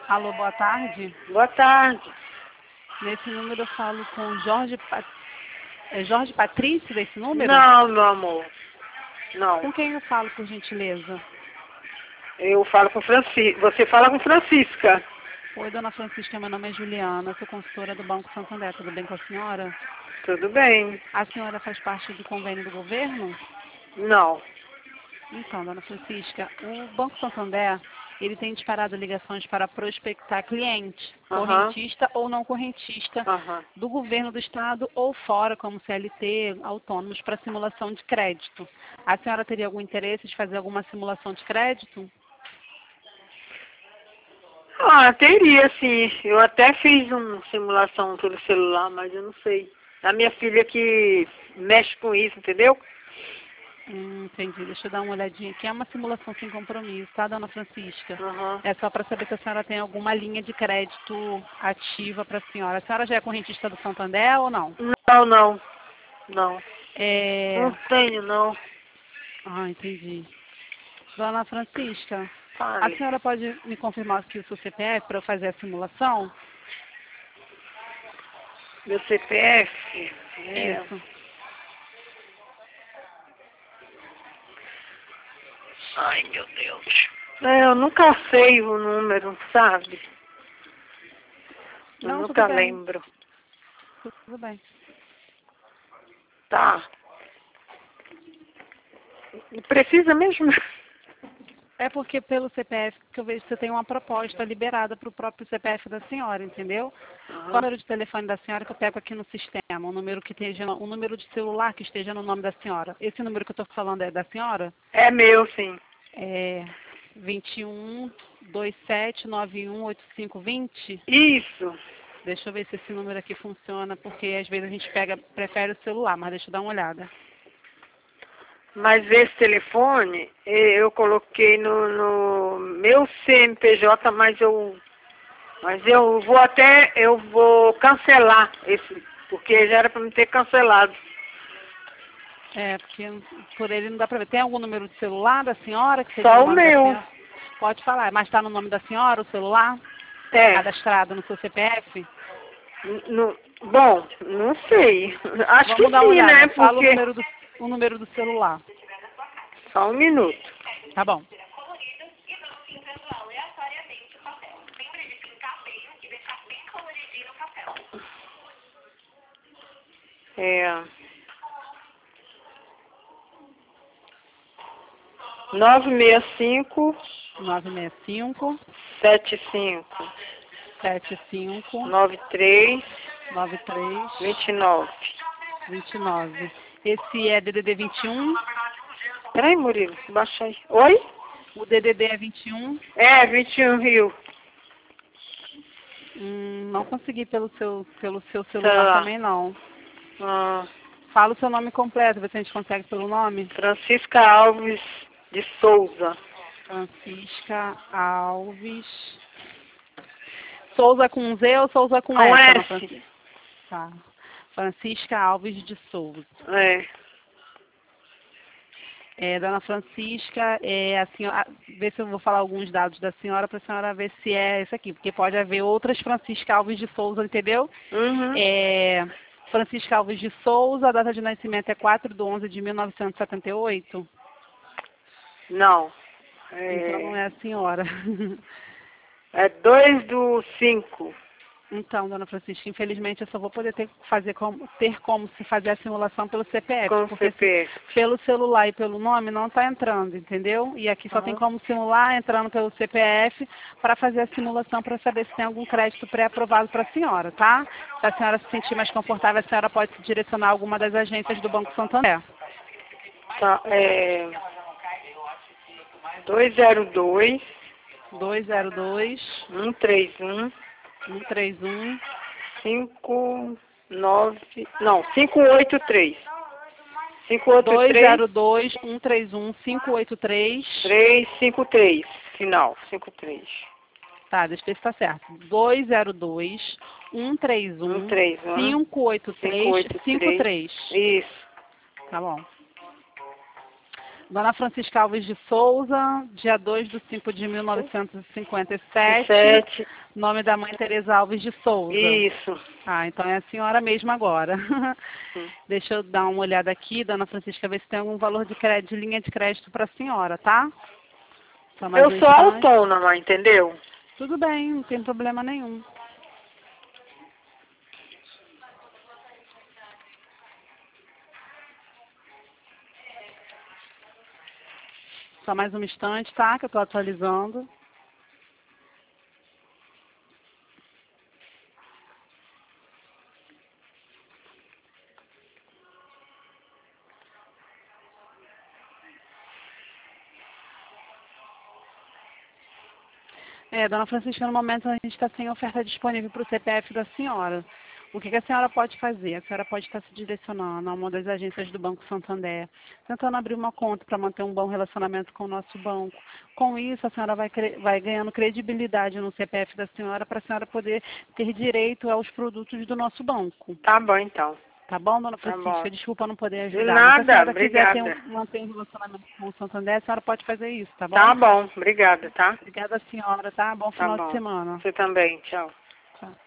Alô, boa tarde. Boa tarde. Nesse número eu falo com Jorge, é Jorge Patrício desse número? Não, meu amor. Não. Com quem eu falo, por gentileza? Eu falo com Francisca. Você fala com Francisca. Oi, dona Francisca, meu nome é Juliana, sou consultora do Banco Santander, tudo bem com a senhora? Tudo bem? A senhora faz parte do convênio do governo? Não. Então, dona Francisca, o Banco Santander, ele tem disparado ligações para prospectar clientes, Aham. correntista ou não correntista, Aham. do governo do estado ou fora, como CLT, autônomos, para simulação de crédito. A senhora teria algum interesse de fazer alguma simulação de crédito? Ah, teria sim. Eu até fiz uma simulação pelo celular, mas eu não sei. A minha filha que mexe com isso, entendeu? Entendi. Deixa eu dar uma olhadinha aqui. É uma simulação sem compromisso, tá, dona Francisca? Aham. É só para saber se a senhora tem alguma linha de crédito ativa para a senhora. A senhora já é correntista do Santander ou não? Não, não. Não. É... Não tenho, não. Ah, entendi. Dona Francisca, a Fale. senhora pode me confirmar aqui o seu CPF para eu fazer a simulação? Meu CPF é... Isso. Ai, meu Deus. Eu nunca sei o número, sabe? Eu Não, tudo nunca bem. lembro. Tudo bem. Tá. Precisa mesmo? É porque pelo CPF que eu vejo que você tem uma proposta liberada para o próprio CPF da senhora, entendeu? Qual o Aham. número de telefone da senhora que eu pego aqui no sistema? Um número de celular que esteja no nome da senhora. Esse número que eu estou falando é da senhora? É meu, sim. É 21 27 91 8520? Isso. Deixa eu ver se esse número aqui funciona, porque às vezes a gente prefere o celular, mas deixa eu dar uma olhada. Mas esse telefone eu coloquei no meu CNPJ, eu vou cancelar esse, porque já era para me ter cancelado. É, porque por ele não dá pra ver. Tem algum número de celular da senhora que seja no Só o nome da meu. senhora? Pode falar, mas está no nome da senhora o celular? É. Cadastrado no seu CPF? Bom, não sei. Acho que Vamos dar uma sim, né? olhada. Fala Porque... o número do celular. Só um minuto. Tá bom. É... 965 965 75 75 93 93 29. 29. Esse é DDD 21. Peraí, Murilo, baixa aí. Oi? O DDD é 21. É, 21 Rio. Não consegui pelo seu celular Tá. também não. Ah, Fala o seu nome completo, vê se a gente consegue pelo nome. Francisca Alves de Souza. Francisca Alves. Souza com Z ou Souza com Com S, Ana S. Francisca? Tá. Francisca Alves de Souza. É. Dona Francisca, a senhora, vê se eu vou falar alguns dados da senhora para a senhora ver se é esse aqui, porque pode haver outras Francisca Alves de Souza, entendeu? Uhum. Francisca Alves de Souza, a data de nascimento é 4/11 de 1978. Não. Então não É, é a senhora. é 2/5. Então, dona Francisca, infelizmente eu só vou poder ter como se fazer a simulação pelo CPF, Com porque CPF. pelo celular e pelo nome não está entrando, entendeu? E aqui só tem Uhum. como simular entrando pelo CPF para fazer a simulação para saber se tem algum crédito pré-aprovado para a senhora, tá? Se a senhora se sentir mais confortável, a senhora pode se direcionar a alguma das agências do Banco Santander. Tá, 202 202 131 131 59. Não, 583. 583 202 131 583. 353. Final, 53. Tá, deixa eu ver se tá certo. 202 131 131 583 583. 53. Isso. Tá bom. Dona Francisca Alves de Souza, dia 2/5/1957. 7. Nome da mãe Tereza Alves de Souza. Isso. Ah, então é a senhora mesma agora. Hum. Deixa eu dar uma olhada aqui, Dona Francisca, ver se tem algum valor de crédito, de linha de crédito para a senhora, tá? Só mais Eu um sou instante. autônoma, entendeu? Tudo bem, não tem problema nenhum. Só mais um instante, tá? Que eu estou atualizando. Dona Francisca, no momento a gente está sem oferta disponível para o CPF da senhora. O que a senhora pode fazer? A senhora pode estar se direcionando a uma das agências do Banco Santander, tentando abrir uma conta para manter um bom relacionamento com o nosso banco. Com isso, a senhora vai ganhando credibilidade no CPF da senhora para a senhora poder ter direito aos produtos do nosso banco. Tá bom, então. Tá bom, Dona Tá Francisca? bom. Desculpa não poder De ajudar. Mas se a nada, senhora quiser obrigada. manter um relacionamento com o Santander, a senhora pode fazer isso, tá bom? Tá bom, obrigada, tá? Obrigada, senhora, tá? Bom Tá final de bom. semana. Você também, tchau. Tchau.